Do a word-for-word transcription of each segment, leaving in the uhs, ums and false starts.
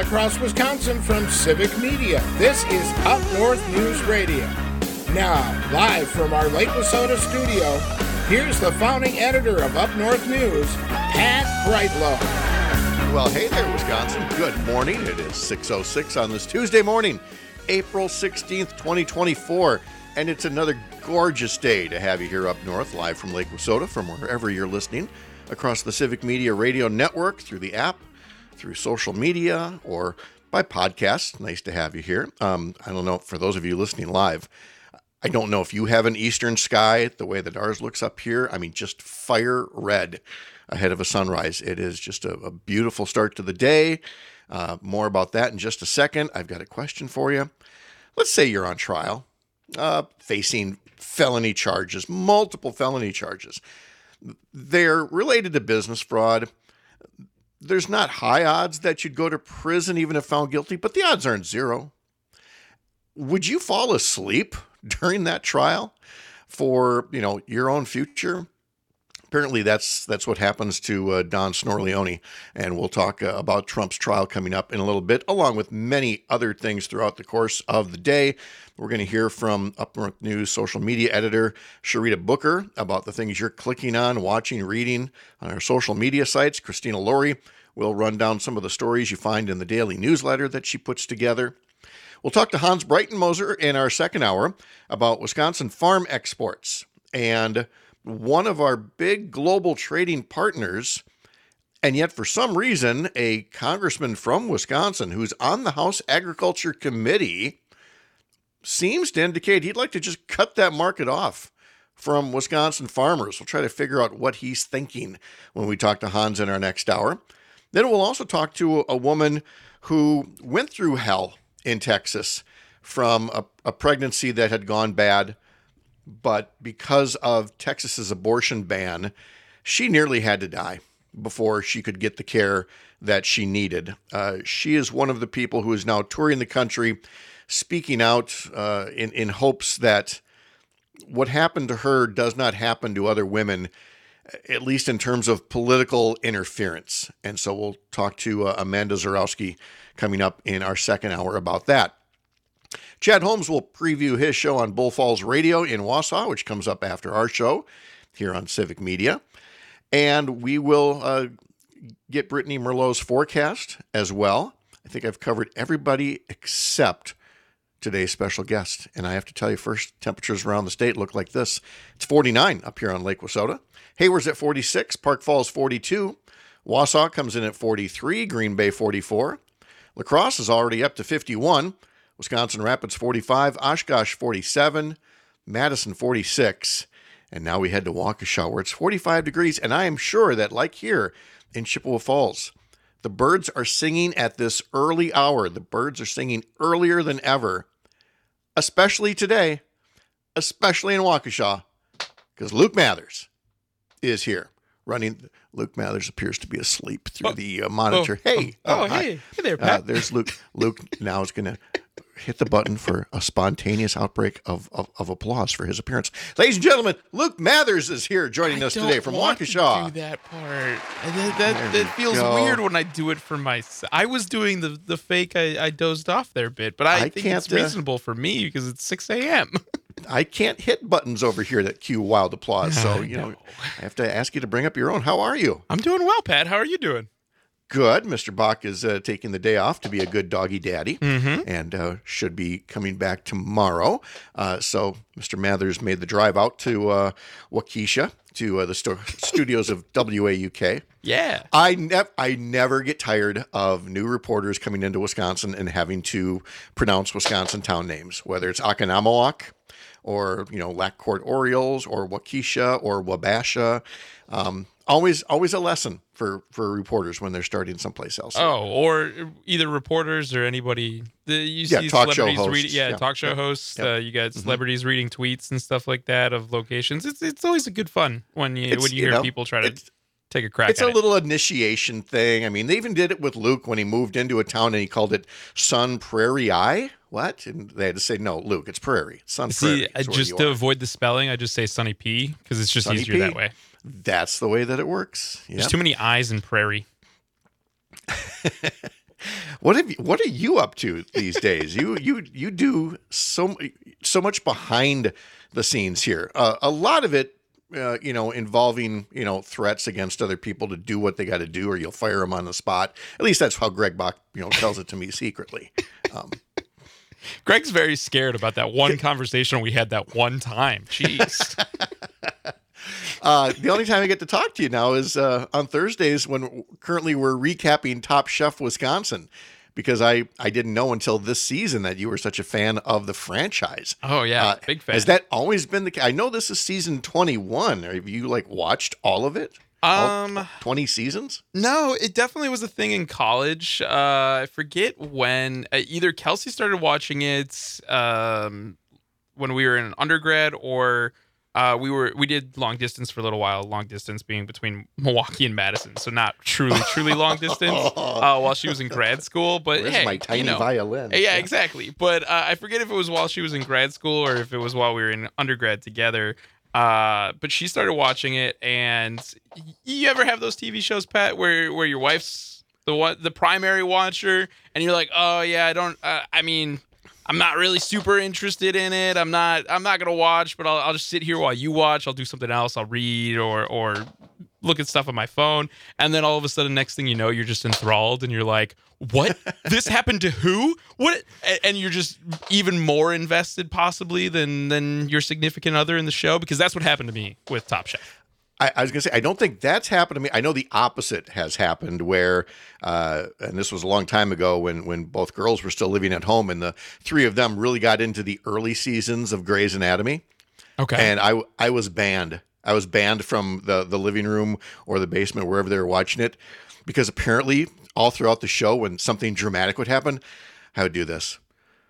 across Wisconsin from Civic Media. This is Up North News Radio. Now, live from our Lake Wissota studio, here's the founding editor of Up North News, Pat Brightlow. Well, hey there, Wisconsin. Good morning. It is six oh six on this Tuesday morning, April sixteenth, twenty twenty-four, and it's another gorgeous day to have you here up north, live from Lake Wissota, from wherever you're listening, across the Civic Media Radio Network, through the app, through social media, or by podcast. Nice to have you here. Um, I don't know, for those of you listening live, I don't know if you have an eastern sky the way that ours looks up here. I mean, just fire red ahead of a sunrise. It is just a, a beautiful start to the day. Uh, more about that in just a second. I've got a question for you. Let's say you're on trial, uh, facing felony charges, multiple felony charges. They're related to business fraud. There's not high odds that you'd go to prison even if found guilty, but the odds aren't zero. Would you fall asleep during that trial for, you know, your own future? Apparently that's that's what happens to uh, Don Snorleone, and we'll talk uh, about Trump's trial coming up in a little bit, along with many other things throughout the course of the day. We're going to hear from Up North News social media editor Sharita Booker about the things you're clicking on, watching, reading on our social media sites. Christina Laurie will run down some of the stories you find in the daily newsletter that she puts together. We'll talk to Hans Breitenmoser in our second hour about Wisconsin farm exports. And one of our big global trading partners, and yet for some reason, a congressman from Wisconsin who's on the House Agriculture Committee seems to indicate he'd like to just cut that market off from Wisconsin farmers. We'll try to figure out what he's thinking when we talk to Hans in our next hour. Then we'll also talk to a woman who went through hell in Texas from a, a pregnancy that had gone bad, but because of Texas's abortion ban, she nearly had to die before she could get the care that she needed. Uh, she is one of the people who is now touring the country, speaking out uh, in, in hopes that what happened to her does not happen to other women, at least in terms of political interference. And so we'll talk to uh, Amanda Zarowski coming up in our second hour about that. Chad Holmes will preview his show on Bull Falls Radio in Wausau, which comes up after our show here on Civic Media. And we will uh, get Brittany Merlot's forecast as well. I think I've covered everybody except today's special guest. And I have to tell you, first, temperatures around the state look like this. It's forty-nine up here on Lake Wissota. Hayward's at forty-six, Park Falls forty-two, Wausau comes in at forty-three, Green Bay forty-four. La Crosse is already up to fifty-one, Wisconsin Rapids forty-five, Oshkosh forty-seven, Madison forty-six, and now we head to Waukesha where it's forty-five degrees, and I am sure that, like here in Chippewa Falls, the birds are singing at this early hour. The birds are singing earlier than ever, especially today, especially in Waukesha, because Luke Mathers is here running. Luke Mathers appears to be asleep through oh, the uh, monitor. Oh, hey. Oh, oh hey. Hey there, Pat. Uh, there's Luke. Luke now is going to hit the button for a spontaneous outbreak of, of, of applause for his appearance. Ladies and gentlemen, Luke Mathers is here joining I us today from want Waukesha. To do that part. That, that, There that we feels go. weird when I do it for myself. I was doing the, the fake, I, I dozed off there a bit, but I, I think can't, it's uh, reasonable for me because it's six a.m. I can't hit buttons over here that cue wild applause, so I you know. know. I have to ask you to bring up your own. How are you? I'm doing well, Pat. How are you doing? Good. Mister Bach is uh, taking the day off to be a good doggy daddy, Mm-hmm. and uh, should be coming back tomorrow. Uh, so Mister Mathers made the drive out to uh, Waukesha, to uh, the sto- studios of W A U K. Yeah. I, nev- I never get tired of new reporters coming into Wisconsin and having to pronounce Wisconsin town names, whether it's Akanamoak or, you know, Lac-Court Orioles or Waukesha or Wabasha. Um, always, always a lesson for, for reporters when they're starting someplace else. Oh, or either reporters or anybody. The, you Yeah, see talk show celebrities hosts. reading, yeah, Yeah. talk show Yep. hosts. Yep. Uh, you got Mhm. celebrities reading tweets and stuff like that of locations. It's it's always a good fun when you It's, when you you hear know, people try to it's- take a crack It's at a it. little initiation thing. I mean, they even did it with Luke when he moved into a town and he called it Sun Prairie I. What? And they had to say, no, Luke, it's Prairie. It's Sun Prairie. See, I is where just you to are. avoid the spelling, I just say Sunny P because it's just Sunny easier P. that way. That's the way that it works. Yeah. There's too many I's in prairie. What have you, what are you up to these days? You you you do so so much behind the scenes here. Uh, a lot of it, uh, you know, involving you know threats against other people to do what they got to do, or you'll fire them on the spot. At least that's how Greg Bach, you know, tells it to me secretly. Um, Greg's very scared about that one conversation we had that one time. Jeez. Uh, the only time I get to talk to you now is uh, on Thursdays when currently we're recapping Top Chef Wisconsin, because I, I didn't know until this season that you were such a fan of the franchise. Oh, yeah. Uh, big fan. Has that always been the case? I know this is season twenty-one. Have you like watched all of it? Um, all twenty seasons? No, it definitely was a thing in college. Uh, I forget when. Uh, either Kelsey started watching it um, when we were in undergrad, or Uh, we were we did long distance for a little while. Long distance being between Milwaukee and Madison, so not truly truly long distance. Uh, while she was in grad school, but Where's hey, my tiny you know, violin? Yeah, yeah, exactly. But uh, I forget if it was while she was in grad school or if it was while we were in undergrad together. Uh, but she started watching it, and you ever have those T V shows, Pat, where where your wife's the one the primary watcher, and you're like, oh yeah, I don't. Uh, I mean. I'm not really super interested in it. I'm not. I'm not gonna watch, but I'll, I'll just sit here while you watch. I'll do something else. I'll read or or look at stuff on my phone, and then all of a sudden, next thing you know, you're just enthralled, and you're like, "What? This happened to who? What?" And you're just even more invested, possibly, than than your significant other in the show, because that's what happened to me with Top Chef. I, I was going to say, I don't think that's happened to me. I know the opposite has happened where, uh, and this was a long time ago when, when both girls were still living at home and the three of them really got into the early seasons of Grey's Anatomy. Okay. And I, I was banned. I was banned from the, the living room or the basement, wherever they were watching it, because apparently all throughout the show, when something dramatic would happen, I would do this.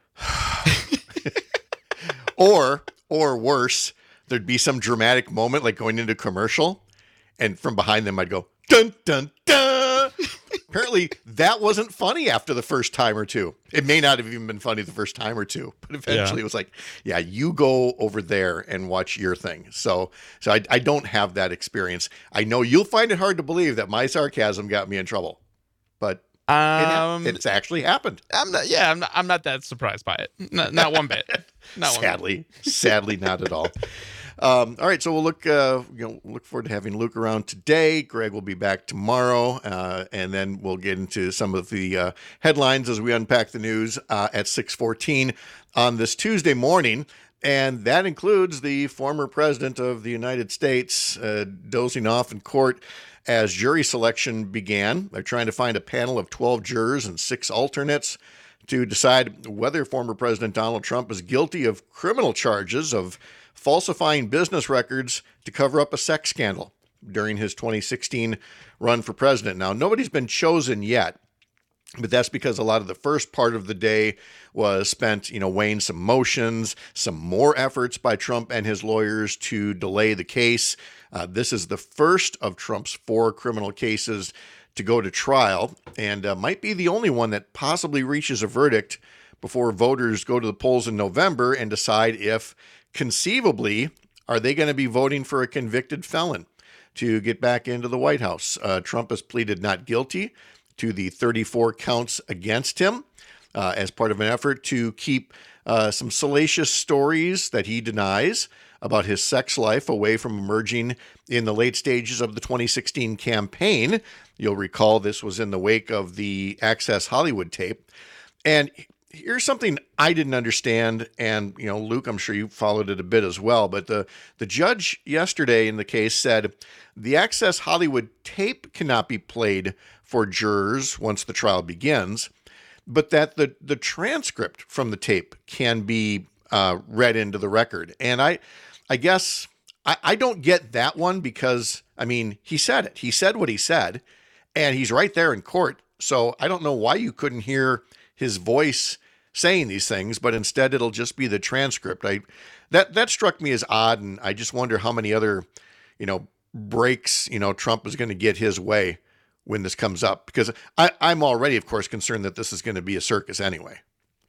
or, or worse, there'd be some dramatic moment like going into a commercial, and from behind them I'd go, dun, dun, dun. Apparently that wasn't funny after the first time or two. It may not have even been funny the first time or two, but eventually yeah. It was like, yeah, you go over there and watch your thing. So, so I, I don't have that experience. I know you'll find it hard to believe that my sarcasm got me in trouble, but um, it, it's actually happened. I'm not, yeah, I'm not, I'm not that surprised by it. Not, not one bit. Not sadly, one bit. sadly, not at all. Um, all right, so we'll look. Uh, you know, look forward to having Luke around today. Greg will be back tomorrow, uh, and then we'll get into some of the uh, headlines as we unpack the news uh, at six fourteen on this Tuesday morning, and that includes the former president of the United States uh, dozing off in court as jury selection began. They're trying to find a panel of twelve jurors and six alternates to decide whether former President Donald Trump is guilty of criminal charges of falsifying business records to cover up a sex scandal during his twenty sixteen run for president. Now, nobody's been chosen yet, but that's because a lot of the first part of the day was spent, you know, weighing some motions, some more efforts by Trump and his lawyers to delay the case. Uh, this is the first of Trump's four criminal cases to go to trial, and uh, might be the only one that possibly reaches a verdict before voters go to the polls in November and decide if, conceivably, are they going to be voting for a convicted felon to get back into the White House. Uh, Trump has pleaded not guilty to the thirty-four counts against him uh, as part of an effort to keep uh, some salacious stories that he denies about his sex life away from emerging in the late stages of the twenty sixteen campaign. You'll recall this was in the wake of the Access Hollywood tape. And here's something I didn't understand, and, you know, Luke, I'm sure you followed it a bit as well, but the, the judge yesterday in the case said the Access Hollywood tape cannot be played for jurors once the trial begins, but that the, the transcript from the tape can be uh, read into the record. And I, I guess I, I don't get that one because, I mean, he said it. He said what he said, and he's right there in court. So I don't know why you couldn't hear his voice saying these things, but instead it'll just be the transcript. I that that struck me as odd, and I just wonder how many other, you know, breaks, you know, Trump is going to get his way when this comes up, because I, I'm already, of course, concerned that this is going to be a circus anyway.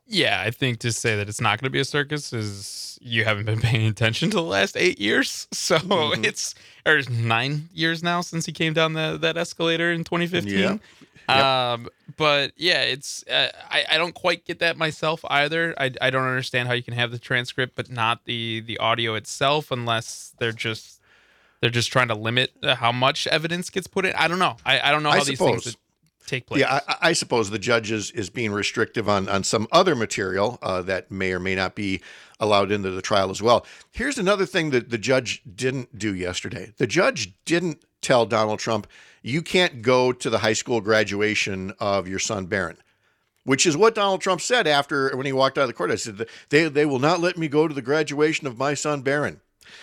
Yeah, I think to say that it's not going to be a circus is you haven't been paying attention to the last eight years. So Mm-hmm. it's or nine years now since he came down the, that escalator in twenty fifteen. Yeah. Yep. Um, but yeah, it's uh, I I don't quite get that myself either. I I don't understand how you can have the transcript but not the the audio itself unless they're just they're just trying to limit uh, how much evidence gets put in. I don't know. I I don't know I how these things suppose. take place. Yeah, I, I suppose the judge is, is being restrictive on, on some other material uh, that may or may not be allowed into the trial as well. Here's another thing that the judge didn't do yesterday. The judge didn't tell Donald Trump, you can't go to the high school graduation of your son, Barron, which is what Donald Trump said after when he walked out of the court. I said, they, they will not let me go to the graduation of my son, Barron,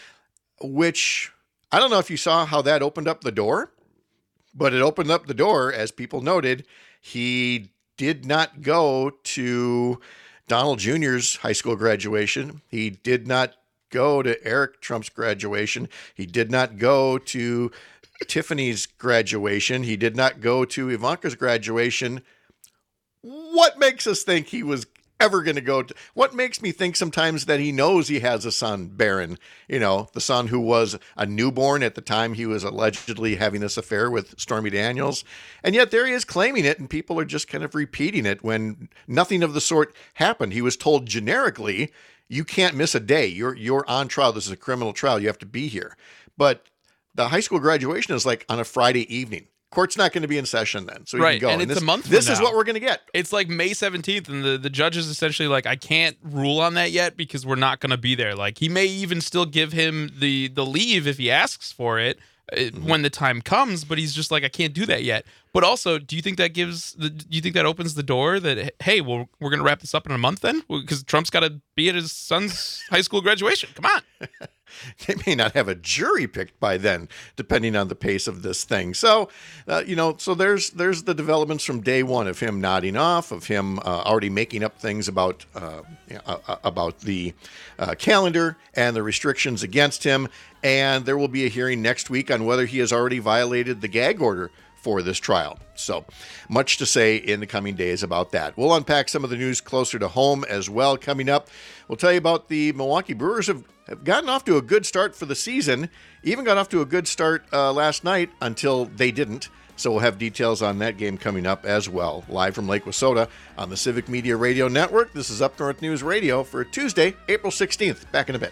which I don't know if you saw how that opened up the door. But it opened up the door, as people noted. He did not go to Donald Junior's high school graduation. He did not go to Eric Trump's graduation. He did not go to Tiffany's graduation. He did not go to Ivanka's graduation. What makes us think he was ever going to go to? What makes me think sometimes that he knows he has a son, Barron, you know, the son who was a newborn at the time he was allegedly having this affair with Stormy Daniels. And yet there he is claiming it, and people are just kind of repeating it when nothing of the sort happened. He was told generically, you can't miss a day. You're, you're on trial. This is a criminal trial. You have to be here. But the high school graduation is like on a Friday evening. Court's not going to be in session then, so he right, can go. and, and it's this, a month. This from is now. what we're going to get. It's like May seventeenth, and the, the judge is essentially like, I can't rule on that yet because we're not going to be there. Like, he may even still give him the the leave if he asks for it uh, Mm-hmm. when the time comes, but he's just like, I can't do that yet. But also, do you think that gives the? Do you think that opens the door that, hey, well, we're going to wrap this up in a month then, because Trump's got to be at his son's high school graduation? Come on. They may not have a jury picked by then, depending on the pace of this thing. So, uh, you know, so there's there's the developments from day one of him nodding off, of him uh, already making up things about uh, uh, about the uh, calendar and the restrictions against him. And there will be a hearing next week on whether he has already violated the gag order for this trial. So much to say in the coming days about that. We'll unpack some of the news closer to home as well coming up. We'll tell you about the Milwaukee Brewers have, have gotten off to a good start for the season, even got off to a good start uh, last night until they didn't. So we'll have details on that game coming up as well. Live from Lake Wissota on the Civic Media Radio Network. This is Up North News Radio for Tuesday, April sixteenth. Back in a bit.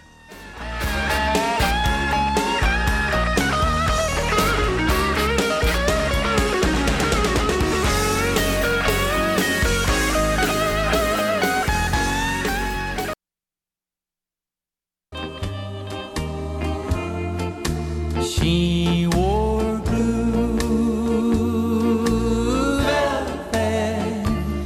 She wore blue velvet,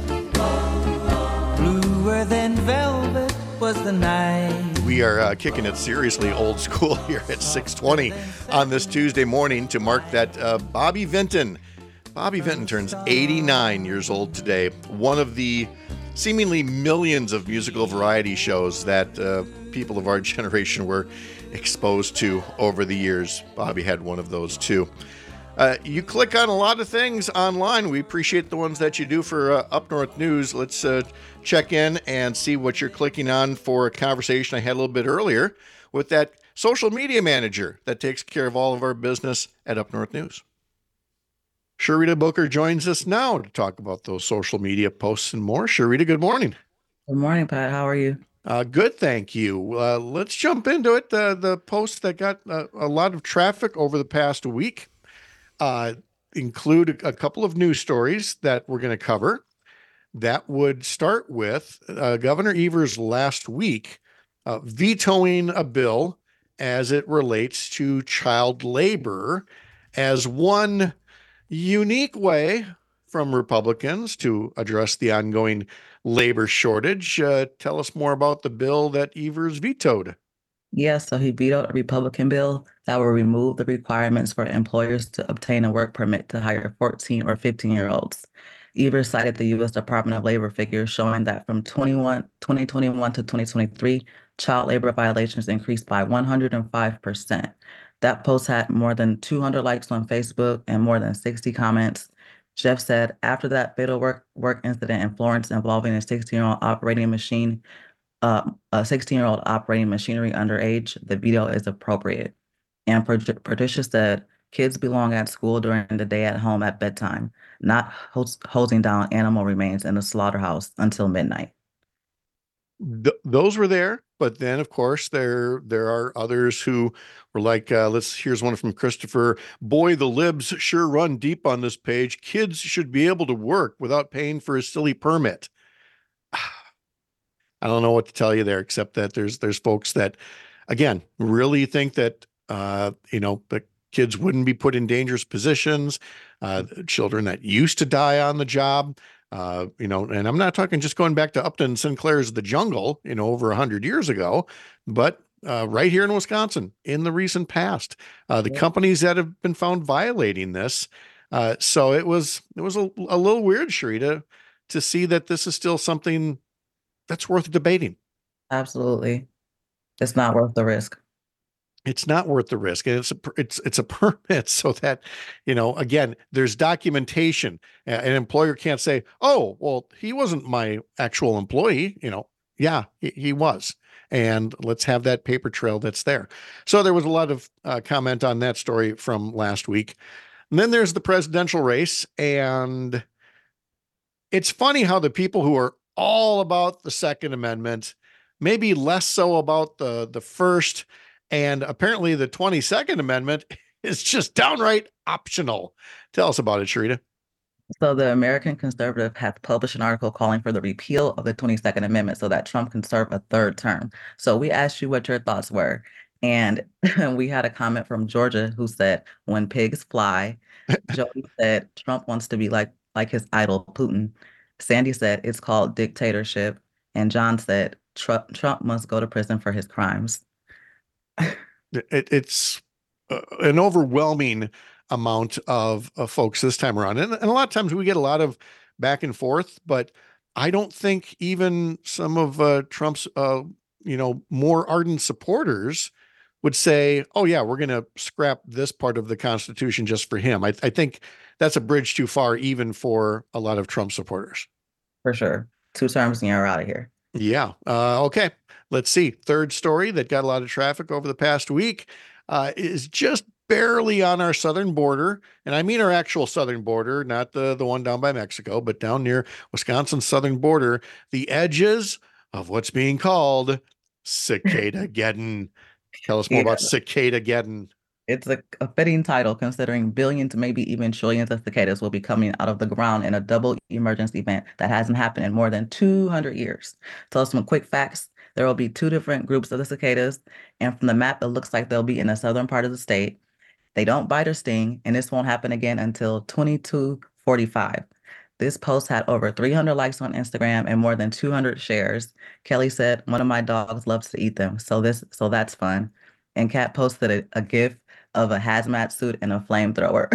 bluer than velvet was the night. We are uh, kicking it seriously old school here at six twenty on this Tuesday morning to mark that uh, Bobby Vinton. Bobby Vinton turns eighty-nine years old today. One of the seemingly millions of musical variety shows that uh, people of our generation were exposed to over the years. Bobby had one of those too. Uh, you click on a lot of things online. We appreciate the ones that you do for uh, Up North News. Let's uh, check in and see what you're clicking on for a conversation I had a little bit earlier with that social media manager that takes care of all of our business at Up North News. Sharita Booker joins us now to talk about those social media posts and more. Sharita, good morning. Good morning, Pat. How are you? Uh, good, thank you. Uh, let's jump into it. Uh, the posts that got uh, a lot of traffic over the past week uh, include a, a couple of news stories that we're going to cover. That would start with uh, Governor Evers last week uh, vetoing a bill as it relates to child labor as one unique way from Republicans to address the ongoing labor shortage. Uh, tell us more about the bill that Evers vetoed. Yes, so he vetoed a Republican bill that will remove the requirements for employers to obtain a work permit to hire fourteen or fifteen-year-olds. Evers cited the U S Department of Labor figures showing that from twenty twenty-one to twenty twenty-three, child labor violations increased by one hundred five percent. That post had more than two hundred likes on Facebook and more than sixty comments. Jeff said after that fatal work work incident in Florence involving a sixteen-year-old operating machine, uh, a sixteen-year-old operating machinery underage, the veto is appropriate. And Pat- Patricia said kids belong at school during the day at home at bedtime, not host, holding down animal remains in a slaughterhouse until midnight. Th- those were there, but then of course there there are others who were like, uh, let's here's one from Christopher. Boy, the libs sure run deep on this page. Kids should be able to work without paying for a silly permit. I don't know what to tell you there, except that there's there's folks that, again, really think that uh, you know the kids wouldn't be put in dangerous positions. Uh, children that used to die on the job. Uh, you know, and I'm not talking just going back to Upton Sinclair's The Jungle, you know, over a hundred years ago, but uh, right here in Wisconsin in the recent past, uh, the Yeah. companies that have been found violating this. Uh, so it was it was a, a little weird, Sheree, to to see that this is still something that's worth debating. Absolutely. It's not worth the risk. It's not worth the risk, and it's a it's it's a permit so that, you know, again, there's documentation. A- An employer can't say, "Oh, well, he wasn't my actual employee." You know, yeah, he, he was, and let's have that paper trail that's there. So there was a lot of uh, comment on that story from last week. And then there's the presidential race, and it's funny how the people who are all about the Second Amendment, maybe less so about the the first, and apparently the twenty-second Amendment is just downright optional. Tell us about it, Sharita. So the American Conservative has published an article calling for the repeal of the twenty-second Amendment so that Trump can serve a third term. So we asked you what your thoughts were. And we had a comment from Georgia who said, when pigs fly. Jody said, Trump wants to be like, like his idol, Putin. Sandy said, it's called dictatorship. And John said, Trump, Trump must go to prison for his crimes. It, it's uh, an overwhelming amount of, of folks this time around. And, and a lot of times we get a lot of back and forth, but I don't think even some of uh, Trump's, uh, you know, more ardent supporters would say, oh, yeah, we're going to scrap this part of the Constitution just for him. I, I think that's a bridge too far, even for a lot of Trump supporters. For sure. Two terms and you're out of here. Yeah. Uh, okay. Let's see. Third story that got a lot of traffic over the past week uh, is just barely on our southern border. And I mean our actual southern border, not the, the one down by Mexico, but down near Wisconsin's southern border, the edges of what's being called Cicada-geddon. Tell us more Yeah. about Cicada-geddon. It's a, a fitting title considering billions, maybe even trillions of cicadas will be coming out of the ground in a double emergence event that hasn't happened in more than two hundred years. So some quick facts. There will be two different groups of the cicadas. And from the map, it looks like they'll be in the southern part of the state. They don't bite or sting, and this won't happen again until twenty-two forty-five. This post had over three hundred likes on Instagram and more than two hundred shares. Kelly said, one of my dogs loves to eat them. So this, so that's fun. And Kat posted a, a GIF of a hazmat suit and a flamethrower.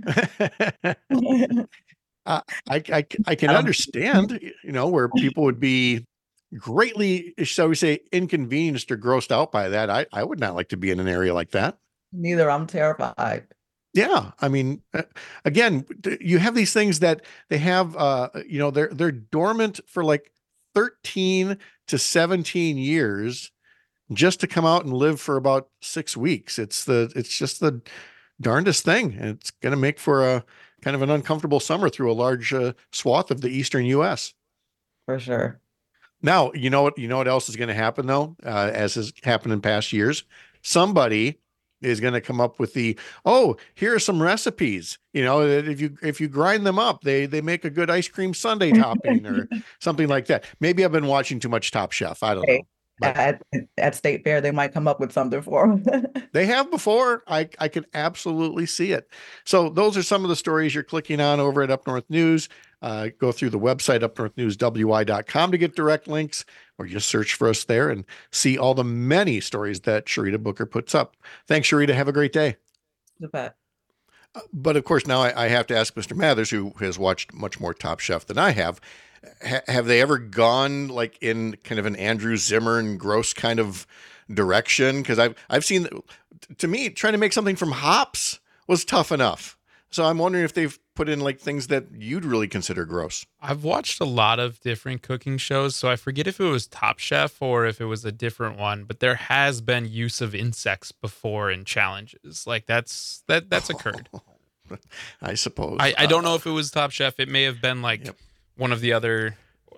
uh, I, I, I can Um, understand, you know, where people would be greatly, shall we say, inconvenienced or grossed out by that. I, I would not like to be in an area like that. Neither. I'm terrified. Yeah. I mean, uh, again, th- you have these things that they have, uh, you know, they're, they're dormant for like thirteen to seventeen years just to come out and live for about six weeks. It's the, it's just the darndest thing. And it's going to make for a kind of an uncomfortable summer through a large uh, swath of the Eastern U S. For sure. Now, you know what, you know what else is going to happen though, uh, as has happened in past years, somebody is going to come up with the, oh, here are some recipes, you know, that if you, if you grind them up, they, they make a good ice cream sundae topping or something like that. Maybe I've been watching too much Top Chef. I don't know. Hey, But- at, at State Fair, they might come up with something for them. They have before. I, I can absolutely see it. So those are some of the stories you're clicking on over at Up North News. Uh, go through the website, up north news w i dot com, to get direct links, or just search for us there and see all the many stories that Sharita Booker puts up. Thanks, Sharita. Have a great day. You bet. Uh, But of course, now I, I have to ask Mister Mathers, who has watched much more Top Chef than I have. Ha- have they ever gone like in kind of an Andrew Zimmern gross kind of direction? Because I've I've seen, to me, trying to make something from hops was tough enough. So I'm wondering if they've put in like things that you'd really consider gross. I've watched a lot of different cooking shows, so I forget if it was Top Chef or if it was a different one, but there has been use of insects before in challenges. Like that's that that's occurred. I suppose. I, I don't Uh, know if it was Top Chef. It may have been like Yep. one of the other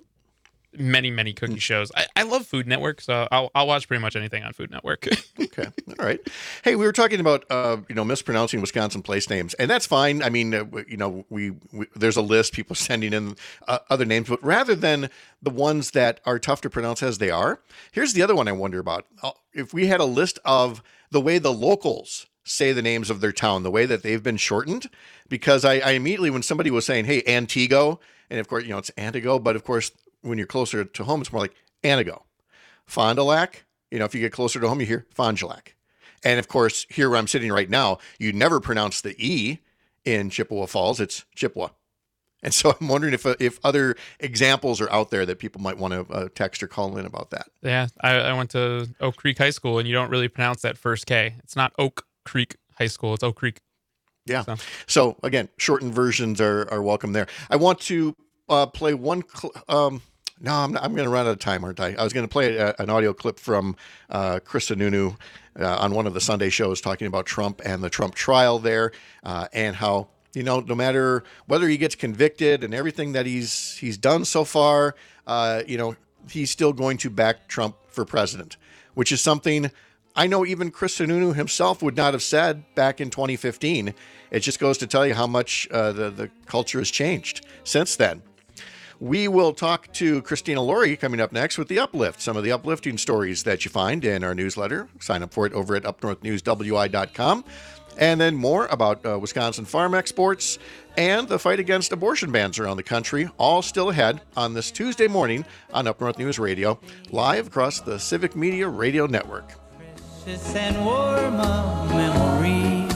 many, many cooking shows. I, I love Food Network, so I'll I'll watch pretty much anything on Food Network. Okay. All right. Hey, we were talking about, uh, you know, mispronouncing Wisconsin place names, and that's fine. I mean, uh, w- you know, we, we there's a list, people sending in uh, other names, but rather than the ones that are tough to pronounce as they are, here's the other one I wonder about. Uh, If we had a list of the way the locals say the names of their town, the way that they've been shortened, because I, I immediately, when somebody was saying, hey, Antigo, and of course, you know, it's Antigo, but of course, when you're closer to home, it's more like Anago. Fond du Lac, you know, if you get closer to home, you hear Fond du Lac. And of course, here where I'm sitting right now, you never pronounce the E in Chippewa Falls, it's Chippewa. And so I'm wondering if uh, if other examples are out there that people might want to uh, text or call in about that. Yeah, I, I went to Oak Creek High School, and you don't really pronounce that first K. It's not Oak Creek High School, it's Oak Creek. Yeah. So. So again, shortened versions are, are welcome there. I want to uh, play one. Cl- um, no, I'm, I'm going to run out of time, aren't I? I was going to play a, an audio clip from uh, Chris Sununu uh, on one of the Sunday shows talking about Trump and the Trump trial there, uh, and how, you know, no matter whether he gets convicted and everything that he's he's done so far, uh, you know, he's still going to back Trump for president, which is something I know even Chris Sununu himself would not have said back in twenty fifteen. It just goes to tell you how much uh, the, the culture has changed since then. We will talk to Christina Laurie coming up next with The Uplift, some of the uplifting stories that you find in our newsletter. Sign up for it over at up north news w i dot com. And then more about uh, Wisconsin farm exports and the fight against abortion bans around the country, all still ahead on this Tuesday morning on Up North News Radio, live across the Civic Media Radio Network. Precious and warm a memory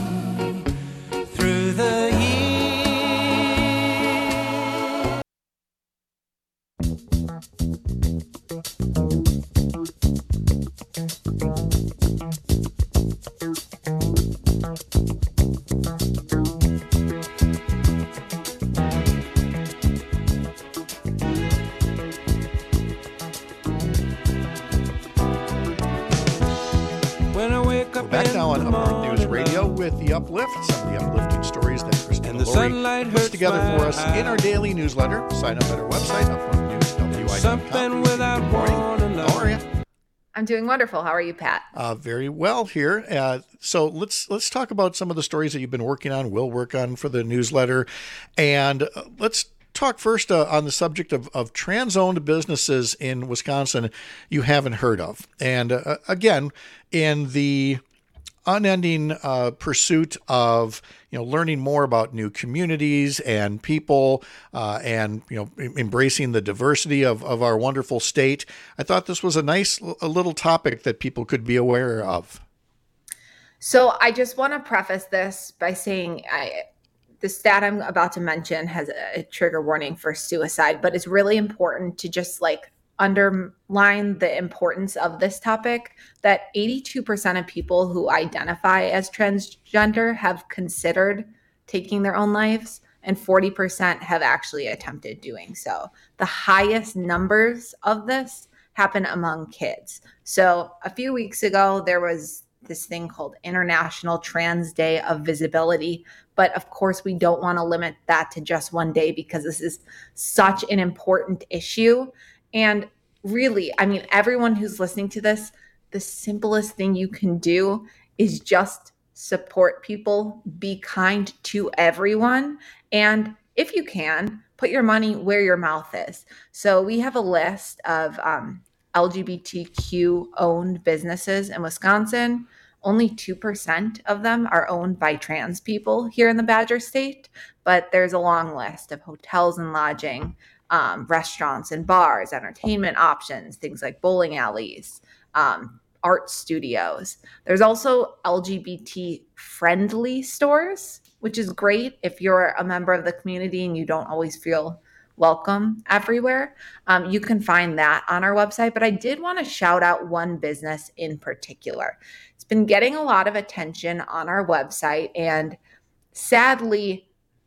through the years. When I wake We're up back in now on the Up North News morning, Radio with The Uplift, some of the uplifting stories that Christina And the Laurie sunlight puts hurts together my for us in our eyes. daily newsletter. Sign up at our website, up north news w i dot com. something without Good morning. warning. How are you? I'm doing wonderful. How are you, Pat? Uh, very well here. Uh, so let's let's talk about some of the stories that you've been working on, will work on for the newsletter, and uh, let's talk first uh, on the subject of, of trans-owned businesses in Wisconsin you haven't heard of. And uh, again, in the unending uh, pursuit of, you know, learning more about new communities and people, uh, and, you know, em- embracing the diversity of, of our wonderful state, I thought this was a nice l- a little topic that people could be aware of. So I just want to preface this by saying I, the stat I'm about to mention has a, a trigger warning for suicide, but it's really important to just like underline the importance of this topic, that eighty-two percent of people who identify as transgender have considered taking their own lives, and forty percent have actually attempted doing so. The highest numbers of this happen among kids. So a few weeks ago, there was this thing called International Trans Day of Visibility. But of course, we don't want to limit that to just one day because this is such an important issue. And really, I mean, everyone who's listening to this, the simplest thing you can do is just support people, be kind to everyone, and if you can, put your money where your mouth is. So we have a list of um, L G B T Q owned businesses in Wisconsin. Only two percent of them are owned by trans people here in the Badger State, but there's a long list of hotels and lodging, um, restaurants and bars, entertainment options, things like bowling alleys, um, art studios. There's also L G B T friendly stores, which is great if you're a member of the community and you don't always feel welcome everywhere. Um, you can find that on our website, but I did want to shout out one business in particular. It's been getting a lot of attention on our website, and sadly,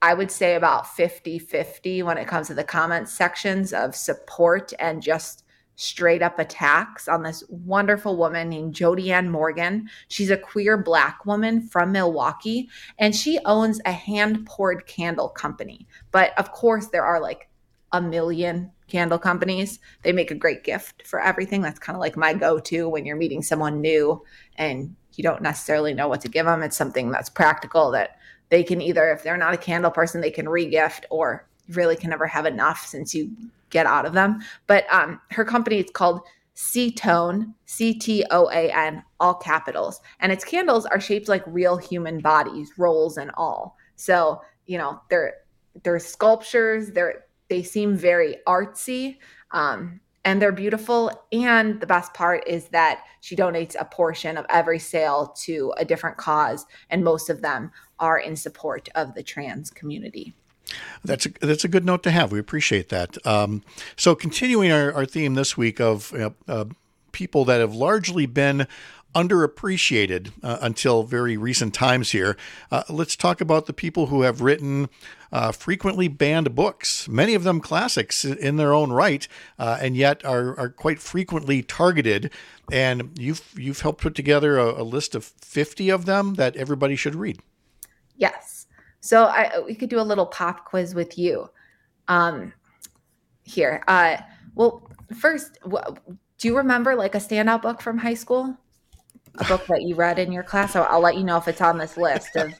I would say about fifty-fifty when it comes to the comments sections of support and just straight up attacks on this wonderful woman named Jodi Ann Morgan. She's a queer Black woman from Milwaukee, and she owns a hand-poured candle company. But of course, there are like a million candle companies. They make a great gift for everything. That's kind of like my go-to when you're meeting someone new and you don't necessarily know what to give them. It's something that's practical that they can either, if they're not a candle person, they can re-gift, or you really can never have enough since you get out of them. But um, her company is called C-Tone, C T O A N, all capitals. And its candles are shaped like real human bodies, rolls and all. So, you know, they're they're sculptures. They're they seem very artsy, um, and they're beautiful. And the best part is that she donates a portion of every sale to a different cause, and most of them are in support of the trans community. That's a, that's a good note to have. We appreciate that. Um, so continuing our, our theme this week of uh, uh, people that have largely been underappreciated uh, until very recent times here, uh, let's talk about the people who have written uh, frequently banned books, many of them classics in their own right, uh, and yet are, are quite frequently targeted. And you've, you've helped put together a, a list of fifty of them that everybody should read. Yes. So I, we could do a little pop quiz with you um, here. Uh, well, first, w- do you remember like a standout book from high school? A book that you read in your class? So I'll let you know if it's on this list of.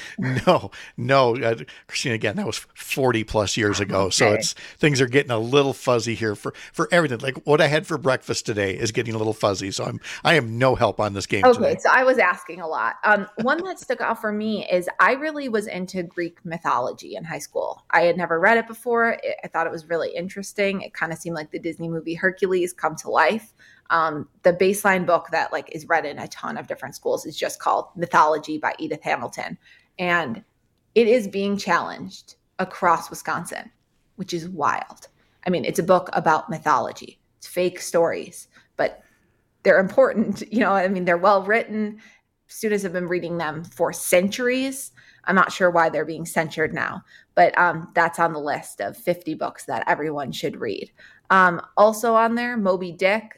No, no, uh, Christina, again, that was forty plus years ago. Okay. So it's, things are getting a little fuzzy here for, for everything. Like what I had for breakfast today is getting a little fuzzy. So I'm, I am no help on this game Okay, today. so I was asking a lot. Um, one that stuck out for me is I really was into Greek mythology in high school. I had never read it before. It, I thought it was really interesting. It kind of seemed like the Disney movie Hercules come to life. Um, the baseline book that like is read in a ton of different schools is just called Mythology by Edith Hamilton. And it is being challenged across Wisconsin, which is wild. I mean, it's a book about mythology. It's fake stories, but they're important. You know, I mean, they're well written. Students have been reading them for centuries. I'm not sure why they're being censored now, but um, that's on the list of fifty books that everyone should read. Um, also on there, Moby Dick.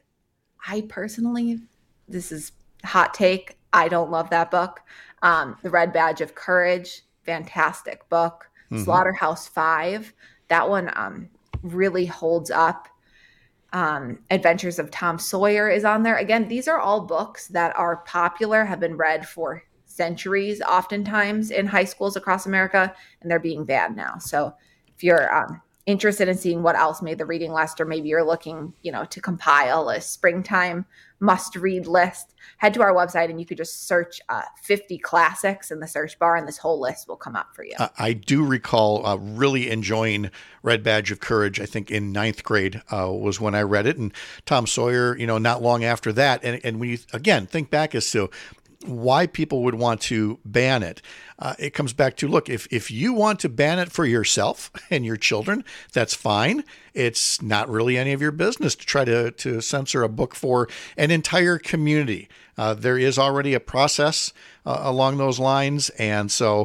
I personally, this is hot take, I don't love that book. Um, The Red Badge of Courage, fantastic book. Mm-hmm. Slaughterhouse Five, that one um, really holds up. Um, Adventures of Tom Sawyer is on there. Again, these are all books that are popular, have been read for centuries, oftentimes in high schools across America, and they're being banned now. So if you're um, interested in seeing what else made the reading list, or maybe you're looking, you know, to compile a springtime must-read list, head to our website and you could just search uh, fifty classics in the search bar, and this whole list will come up for you. Uh, I do recall uh, really enjoying Red Badge of Courage. I think in ninth grade uh, was when I read it, and Tom Sawyer, you know, not long after that. And, and when you, again, think back as to why people would want to ban it. Uh, it comes back to, look, if, if you want to ban it for yourself and your children, that's fine. It's not really any of your business to try to, to censor a book for an entire community. Uh, there is already a process uh, along those lines. And so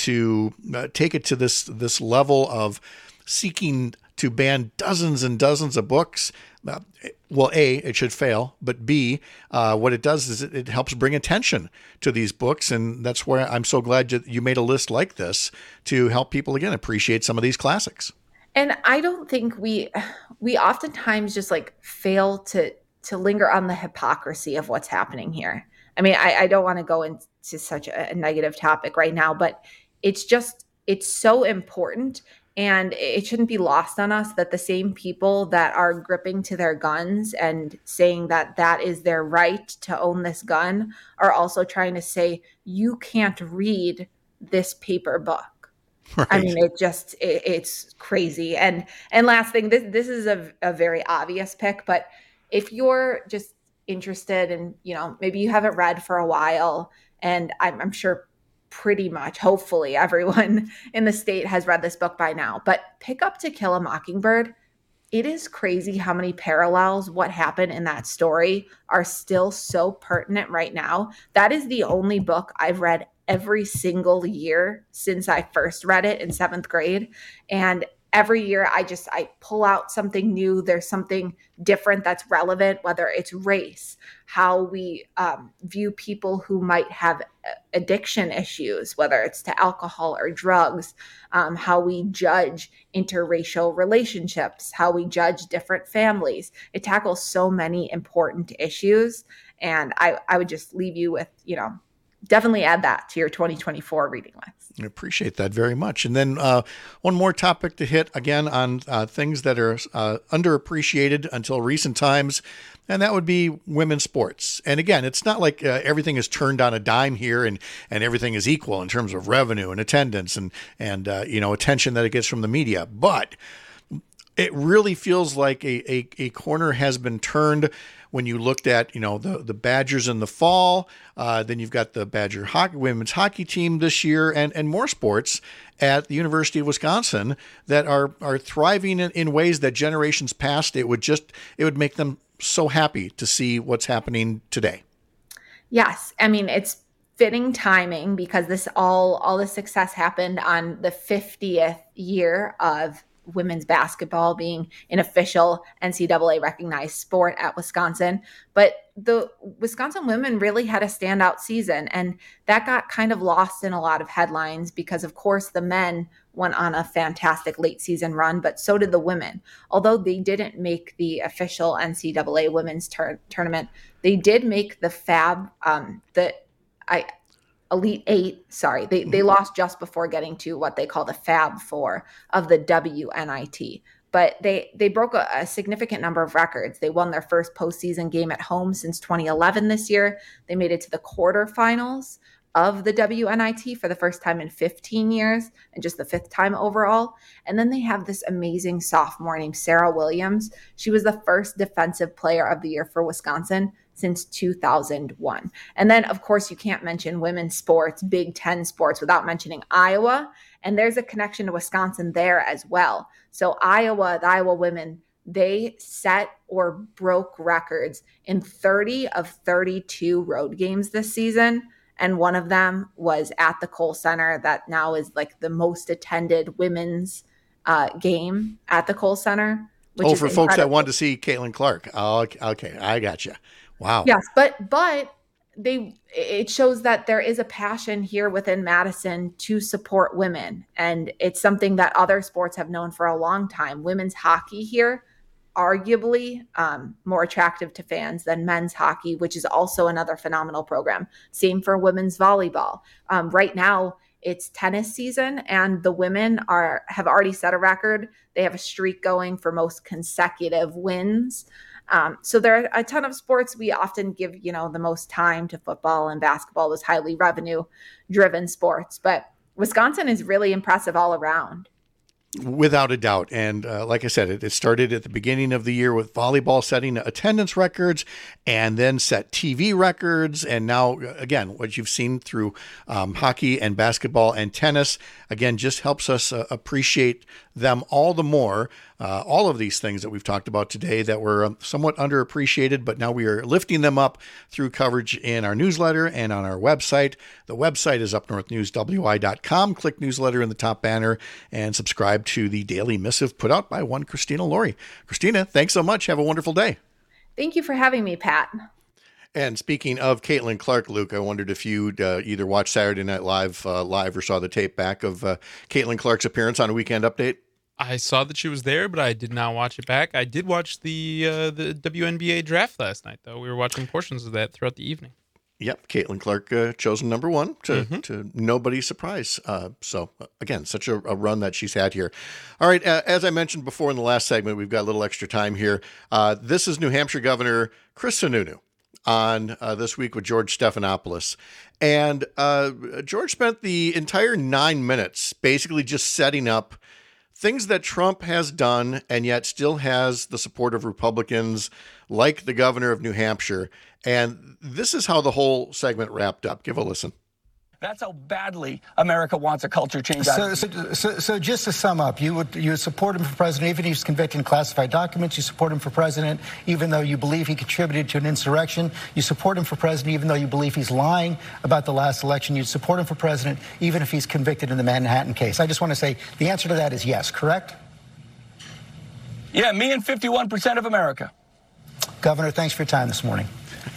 to uh, take it to this, this level of seeking to ban dozens and dozens of books, uh, well, A, it should fail, but B, uh, what it does is it, it helps bring attention to these books. And that's where I'm so glad you, you made a list like this to help people, again, appreciate some of these classics. And I don't think we, we oftentimes just like fail to, to linger on the hypocrisy of what's happening here. I mean, I, I don't want to go into such a, a negative topic right now, but it's just, it's so important. And it shouldn't be lost on us that the same people that are gripping to their guns and saying that that is their right to own this gun are also trying to say, you can't read this paper book. Right. I mean, it just, it, it's crazy. And and last thing, this, this is a, a very obvious pick, but if you're just interested and, you know, maybe you haven't read for a while, and I'm, I'm sure pretty much, hopefully everyone in the state has read this book by now, but pick up To Kill a Mockingbird. It is crazy how many parallels, what happened in that story, are still so pertinent right now. That is the only book I've read every single year since I first read it in seventh grade. And every year I just, I pull out something new. There's something different that's relevant, whether it's race, how we um, view people who might have addiction issues, whether it's to alcohol or drugs, um, how we judge interracial relationships, how we judge different families. It tackles so many important issues. And I, I would just leave you with, you know, definitely add that to your twenty twenty-four reading list. I appreciate that very much. And then uh, one more topic to hit again on uh, things that are uh, underappreciated until recent times, and that would be women's sports. And again, it's not like uh, everything is turned on a dime here and, and everything is equal in terms of revenue and attendance and, and uh, you know, attention that it gets from the media. But it really feels like a, a, a corner has been turned when you looked at, you know, the, the Badgers in the fall, uh, then you've got the Badger hockey, women's hockey team this year, and, and more sports at the University of Wisconsin that are are thriving in, in ways that generations past, it would just, it would make them so happy to see what's happening today. Yes. I mean, it's fitting timing because this all, all the success happened on the fiftieth year of women's basketball being an official N C double A recognized sport at Wisconsin. But the Wisconsin women really had a standout season, and that got kind of lost in a lot of headlines because, of course, the men went on a fantastic late season run, but so did the women. Although they didn't make the official N C double A women's tur- tournament, they did make the Fab, um, the I Elite Eight, sorry, they they lost just before getting to what they call the Fab Four of the W N I T. But they they broke a, a significant number of records. They won their first postseason game at home since twenty eleven this year. They made it to the quarterfinals of the W N I T for the first time in fifteen years and just the fifth time overall. And then they have this amazing sophomore named Sarah Williams. She was the first defensive player of the year for Wisconsin since two thousand one. And then, of course, you can't mention women's sports, Big Ten sports, without mentioning Iowa. And there's a connection to Wisconsin there as well. So Iowa, the Iowa women, they set or broke records in thirty of thirty-two road games this season. And one of them was at the Kohl Center, that now is like the most attended women's uh, game at the Kohl Center. Which oh, is for incredible. Folks that want to see Caitlin Clark. Oh, okay, I got you. Wow. Yes, but but they it shows that there is a passion here within Madison to support women, and it's something that other sports have known for a long time. Women's hockey here, arguably um, more attractive to fans than men's hockey, which is also another phenomenal program. Same for women's volleyball. Um, right now, it's tennis season, and the women are have already set a record. They have a streak going for most consecutive wins. Um, so there are a ton of sports. We often give, you know, the most time to football and basketball, those highly revenue driven sports. But Wisconsin is really impressive all around. Without a doubt. And uh, like I said, it, it started at the beginning of the year with volleyball setting attendance records and then set T V records. And now, again, what you've seen through um, hockey and basketball and tennis, again, just helps us uh, appreciate them all the more. Uh, all of these things that we've talked about today that were um, somewhat underappreciated, but now we are lifting them up through coverage in our newsletter and on our website. The website is up north news w i dot com. Click newsletter in the top banner and subscribe to the daily missive put out by one Christina Laurie. Christina, thanks so much. Have a wonderful day. Thank you for having me, Pat. And speaking of Caitlin Clark, Luke, I wondered if you'd uh, either watched Saturday Night Live uh, live or saw the tape back of uh, Caitlin Clark's appearance on a Weekend Update. I saw that she was there, but I did not watch it back. I did watch the uh, the W N B A draft last night, though. We were watching portions of that throughout the evening. Yep, Caitlin Clark uh, chosen number one to, Mm-hmm. to nobody's surprise. Uh, so, again, such a, a run that she's had here. All right, uh, as I mentioned before in the last segment, we've got a little extra time here. Uh, this is New Hampshire Governor Chris Sununu on uh, This Week with George Stephanopoulos. And uh, George spent the entire nine minutes basically just setting up things that Trump has done and yet still has the support of Republicans like the governor of New Hampshire. And this is how the whole segment wrapped up. Give a listen. That's how badly America wants a culture change. So, so, so, so just to sum up, you would you would support him for president even if he's convicted in classified documents. You support him for president even though you believe he contributed to an insurrection. You support him for president even though you believe he's lying about the last election. You'd support him for president even if he's convicted in the Manhattan case. I just want to say the answer to that is yes, correct? Yeah, me and fifty-one percent of America. Governor, thanks for your time this morning.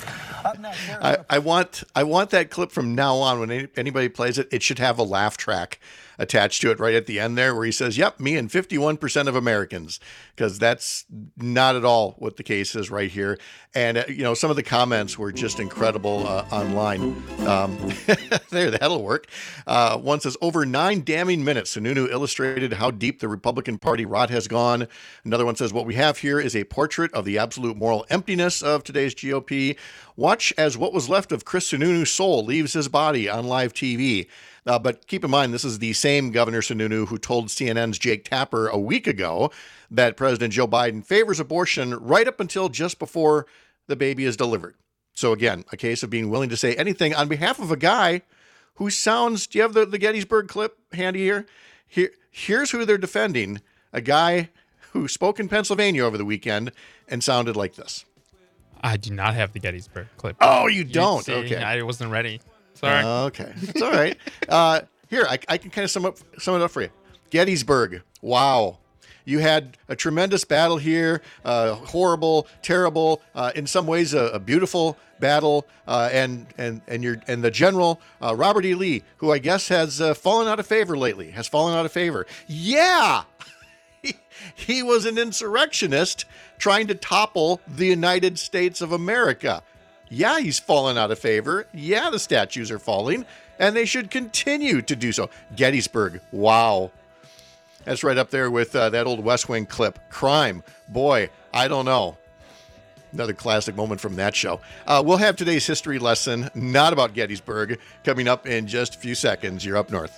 I, I want I want that clip from now on. When any, anybody plays it, it should have a laugh track attached to it right at the end there where he says, yep, me and fifty-one percent of Americans, because that's not at all what the case is right here. And, uh, you know, some of the comments were just incredible uh, online. Um, there, that'll work. Uh, one says, over nine damning minutes, Sununu illustrated how deep the Republican Party rot has gone. Another one says, what we have here is a portrait of the absolute moral emptiness of today's G O P. Watch as what was left of Chris Sununu's soul leaves his body on live T V. Uh, but keep in mind, this is the same Governor Sununu who told C N N's Jake Tapper a week ago that President Joe Biden favors abortion right up until just before the baby is delivered. So again, a case of being willing to say anything on behalf of a guy who sounds, do you have the, the Gettysburg clip handy here? here? Here's who they're defending, a guy who spoke in Pennsylvania over the weekend and sounded like this. I do not have the Gettysburg clip. Oh, you don't? See, okay. I wasn't ready. Sorry. Uh, okay. It's all right. Uh, here, I, I can kind of sum up sum it up for you. Gettysburg. Wow. You had a tremendous battle here, uh, horrible, terrible, uh, in some ways a, a beautiful battle, uh, and and and your and the general uh, Robert E. Lee, who I guess has uh, fallen out of favor lately, has fallen out of favor. Yeah, he, he was an insurrectionist trying to topple the United States of America. Yeah, he's fallen out of favor. Yeah, the statues are falling, and they should continue to do so. Gettysburg. Wow. That's right up there with uh, that old West Wing clip. Crime. Boy, I don't know. Another classic moment from that show. Uh, we'll have today's history lesson, not about Gettysburg, coming up in just a few seconds. You're up north.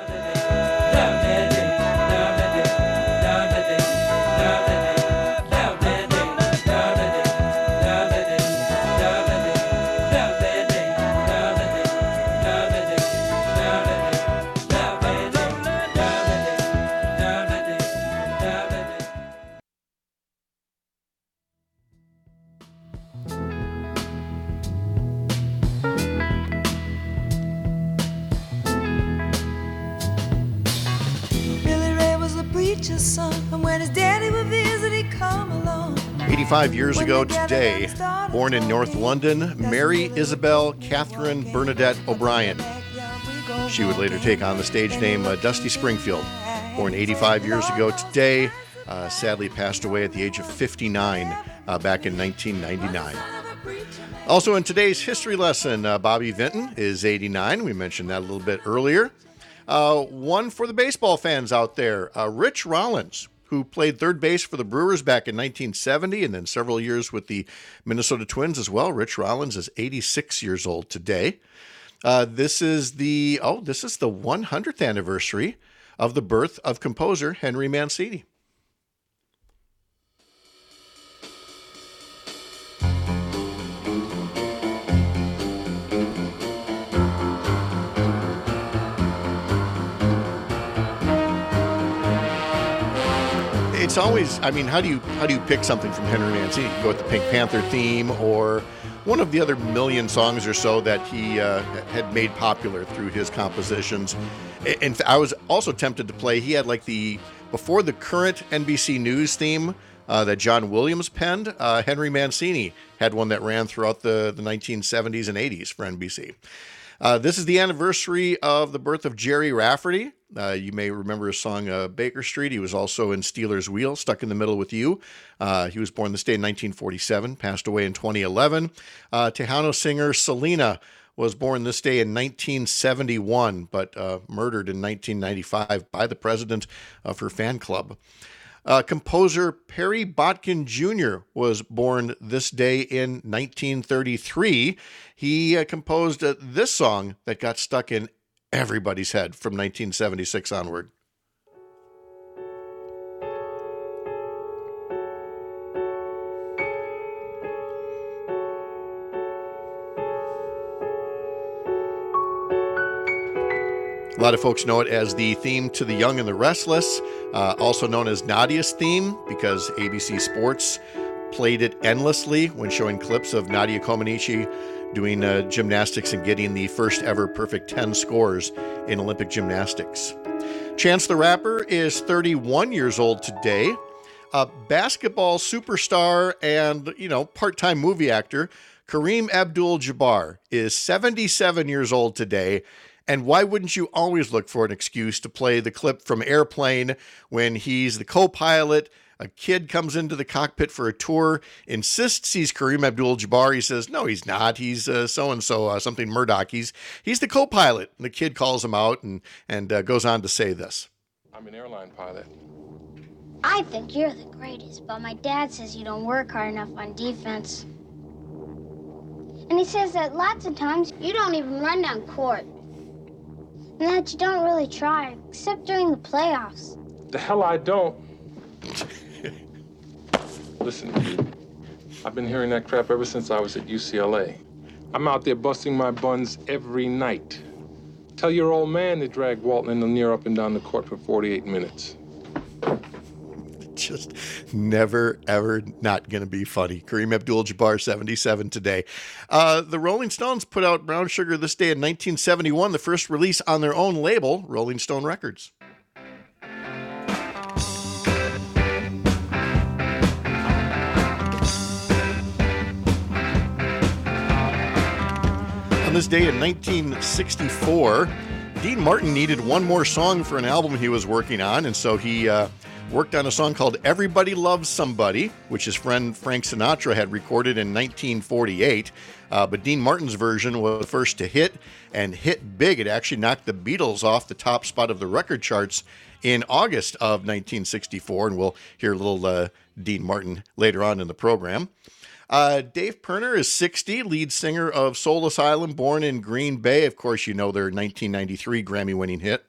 eighty-five years ago today, born in North London, Mary Isabel Catherine Bernadette O'Brien. She would later take on the stage name uh, Dusty Springfield. Born eighty-five years ago today, uh, sadly passed away at the age of fifty-nine uh, back in nineteen ninety-nine. Also in today's history lesson, uh, Bobby Vinton is eighty-nine. We mentioned that a little bit earlier. Uh, one for the baseball fans out there, uh, Rich Rollins, who played third base for the Brewers back in nineteen seventy and then several years with the Minnesota Twins as well. Rich Rollins is eighty-six years old today. Uh, this is the, oh, this is the one hundredth anniversary of the birth of composer Henry Mancini. It's always, I mean, how do you how do you pick something from Henry Mancini? You go with the Pink Panther theme or one of the other million songs or so that he uh, had made popular through his compositions. And I was also tempted to play, he had like the, before the current N B C News theme uh, that John Williams penned, uh, Henry Mancini had one that ran throughout the, the nineteen seventies and eighties for N B C. Uh, this is the anniversary of the birth of Jerry Rafferty. Uh, you may remember his song uh, Baker Street. He was also in Stealers Wheel, Stuck in the Middle with You. Uh, he was born this day in nineteen forty-seven, passed away in twenty eleven. Uh, Tejano singer Selena was born this day in nineteen seventy-one, but uh, murdered in nineteen ninety-five by the president of her fan club. Uh, composer Perry Botkin Junior was born this day in nineteen thirty-three. He uh, composed uh, this song that got stuck in everybody's head from nineteen seventy-six onward. A lot of folks know it as the theme to The Young and the Restless, uh, also known as Nadia's theme, because A B C Sports played it endlessly when showing clips of Nadia Comaneci doing uh, gymnastics and getting the first ever perfect ten scores in Olympic gymnastics. Chance the Rapper is thirty-one years old today. A basketball superstar and, you know, part-time movie actor Kareem Abdul-Jabbar is seventy-seven years old today. And why wouldn't you always look for an excuse to play the clip from Airplane when he's the co-pilot? A kid comes into the cockpit for a tour, insists he's Kareem Abdul-Jabbar. He says, no, he's not. He's uh, so-and-so, uh, something Murdoch. He's he's the co-pilot. And the kid calls him out and, and uh, goes on to say this. I'm an airline pilot. I think you're the greatest, but my dad says you don't work hard enough on defense. And he says that lots of times you don't even run down court. And that you don't really try, except during the playoffs. The hell I don't. Listen, dude, I've been hearing that crap ever since I was at U C L A. I'm out there busting my buns every night. Tell your old man to drag Walton and Lanier up and down the court for forty-eight minutes. Just never, ever not going to be funny. Kareem Abdul-Jabbar, seventy-seven today. Uh, the Rolling Stones put out Brown Sugar this day in nineteen seventy-one, the first release on their own label, Rolling Stone Records. On this day in nineteen sixty-four, Dean Martin needed one more song for an album he was working on, and so he uh, worked on a song called Everybody Loves Somebody, which his friend Frank Sinatra had recorded in nineteen forty-eight. Uh, but Dean Martin's version was the first to hit, and hit big. It actually knocked the Beatles off the top spot of the record charts in August of nineteen sixty-four, and we'll hear a little uh, Dean Martin later on in the program. Uh, Dave Pirner is sixty, lead singer of Soul Asylum, born in Green Bay. Of course, you know their nineteen ninety-three Grammy-winning hit.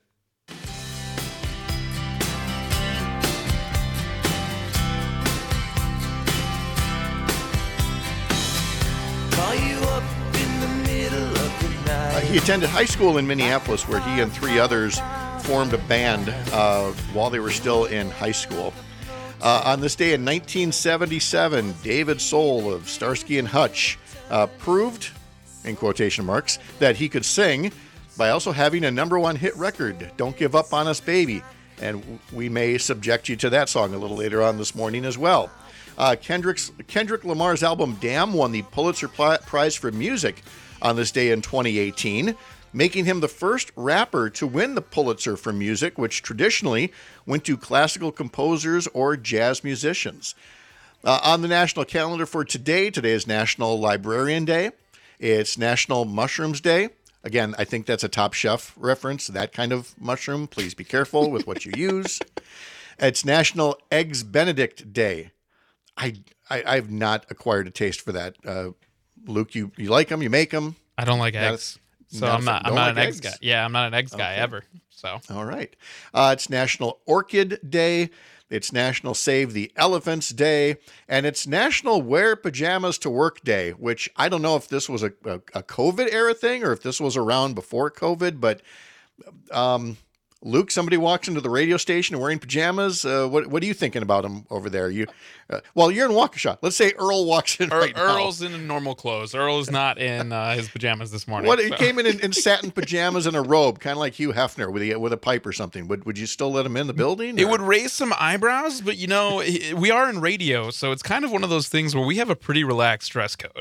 Uh, he attended high school in Minneapolis, where he and three others formed a band uh, while they were still in high school. Uh, on this day in nineteen seventy-seven, David Soul of Starsky and Hutch uh, proved, in quotation marks, that he could sing by also having a number one hit record, Don't Give Up on Us, Baby. And we may subject you to that song a little later on this morning as well. Uh, Kendrick's, Kendrick Lamar's album Damn won the Pulitzer Prize for Music on this day in twenty eighteen, making him the first rapper to win the Pulitzer for Music, which traditionally went to classical composers or jazz musicians. Uh, on the national calendar for today, today is National Librarian Day. It's National Mushrooms Day. Again, I think that's a Top Chef reference, that kind of mushroom. Please be careful with what you use. It's National Eggs Benedict Day. I, I I've not acquired a taste for that. Uh, Luke, you, you like them? You make them? I don't like Not eggs. a- So not I'm a- not. I'm don't not like an eggs eggs? guy. Yeah, I'm not an eggs guy Okay. ever. So All right. Uh, it's National Orchid Day. It's National Save the Elephants Day. And it's National Wear Pajamas to Work Day, which I don't know if this was a, a, a COVID era thing or if this was around before COVID, but um, Luke, somebody walks into the radio station wearing pajamas. Uh, what what are you thinking about him over there? You, uh, well, you're in Waukesha. Let's say Earl walks in Earl, right now. Earl's in normal clothes. Earl is not in uh, his pajamas this morning. What he so. came in, in in satin pajamas and a robe, kind of like Hugh Hefner with a with a pipe or something. Would would you still let him in the building? It or- would raise some eyebrows, but you know, i- we are in radio, so it's kind of one of those things where we have a pretty relaxed dress code.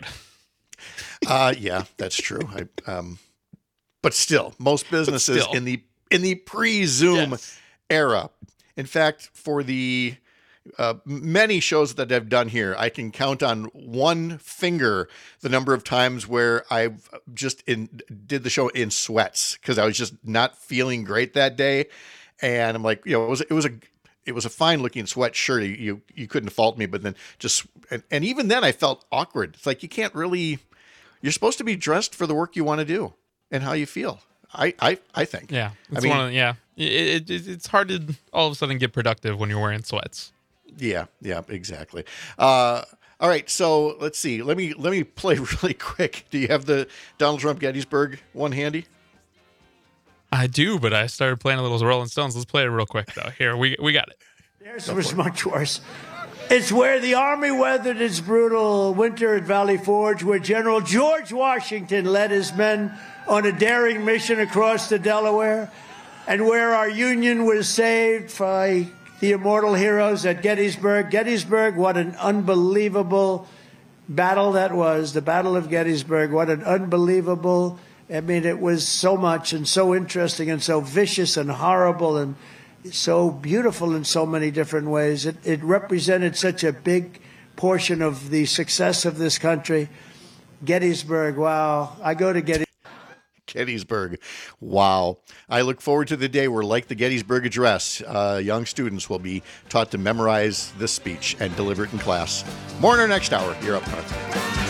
Uh, yeah, that's true. I, um, but still, most businesses still. in the in the pre-Zoom Yes. era. In fact, for the uh, many shows that I've done here, I can count on one finger the number of times where I've just in did the show in sweats because I was just not feeling great that day, and I'm like, you know, it was it was a it was a fine looking sweatshirt. You, you you couldn't fault me, but then just and, and even then I felt awkward. It's like you can't really. You're supposed to be dressed for the work you want to do and how you feel. I I, I think. Yeah, it's I mean, one of, yeah. It, it, it's hard to all of a sudden get productive when you're wearing sweats. Yeah, yeah, exactly. Uh, all right, so let's see. Let me let me play really quick. Do you have the Donald Trump Gettysburg one handy? I do, but I started playing a little Rolling Stones. Let's play it real quick, though. Here, we we got it. Theirs was much worse. It's where the Army weathered its brutal winter at Valley Forge, where General George Washington led his men on a daring mission across the Delaware, and where our Union was saved by the immortal heroes at Gettysburg. Gettysburg, what an unbelievable battle that was, the Battle of Gettysburg. What an unbelievable, I mean, it was so much and so interesting and so vicious and horrible and so beautiful in so many different ways. It, it represented such a big portion of the success of this country. Gettysburg, wow. I go to Gettysburg. Gettysburg. Wow. I look forward to the day where, like the Gettysburg Address, uh, young students will be taught to memorize this speech and deliver it in class. More in our next hour. You're up north.